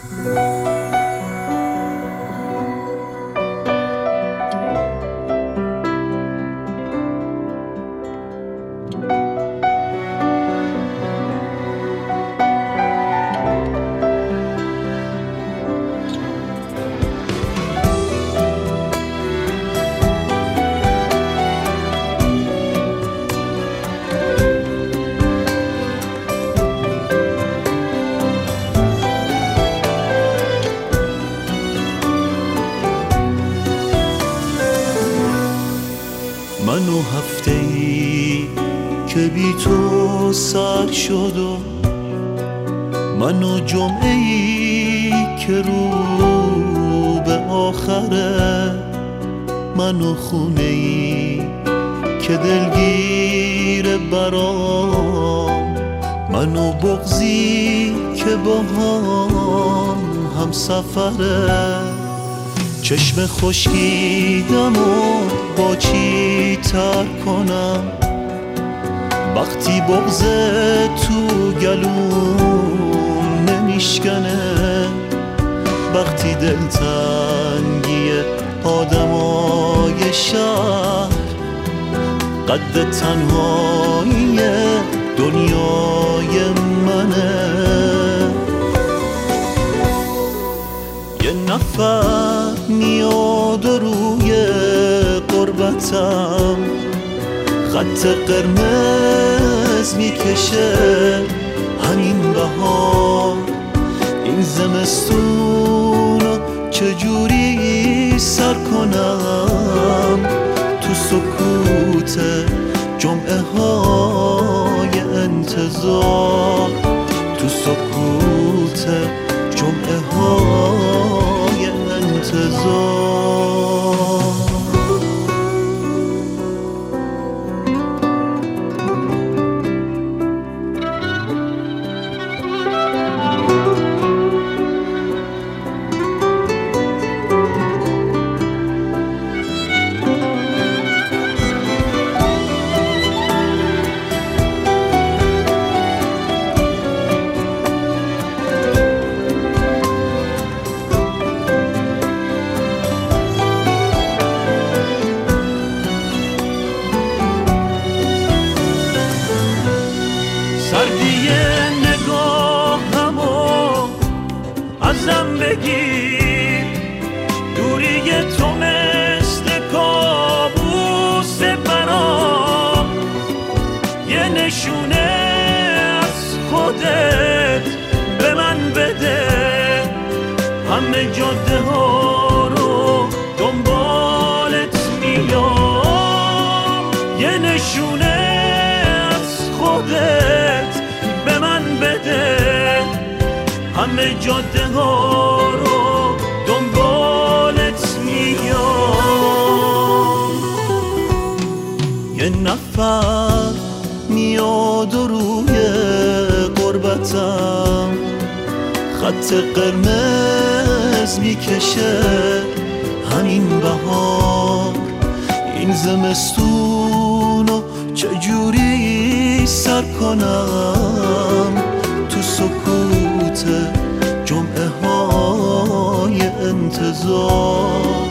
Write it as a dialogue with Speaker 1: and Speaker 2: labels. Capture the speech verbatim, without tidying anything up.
Speaker 1: منو هفته ای که بی تو سر شد و منو جمعه ای که رو به آخره، منو خونه ای که دلگیر برام، منو بغضی که با هم هم سفره. چشم خشکیدم و با چی تر کنم وقتی بغض تو گلوم نمیشکنه، وقتی دلتنگی آدمای شهر قد تنهایی دنیای منه. یه نفر میاد و روی قربتم خط قرمز میکشه، همین بهار این زمستونو چجوری سر کنم تو سکوت جمعه های انتظار، تو سکوت جمعه های انتظار.
Speaker 2: سردی نگاهمو ازم بگیر، دوری تو مثل کابوس برام، یه نشونه از خودت به من بده، همه جاده ها رو دنبالت میام، یه نشونه از خودت به من بده، همه جاده ها رو دنبالت میام.
Speaker 1: یه نفر میاد و روی قربتم خط قرمز میکشه، همین بهار این زمستونو چجوری سر کنم تو سکوت جمعه های انتظار.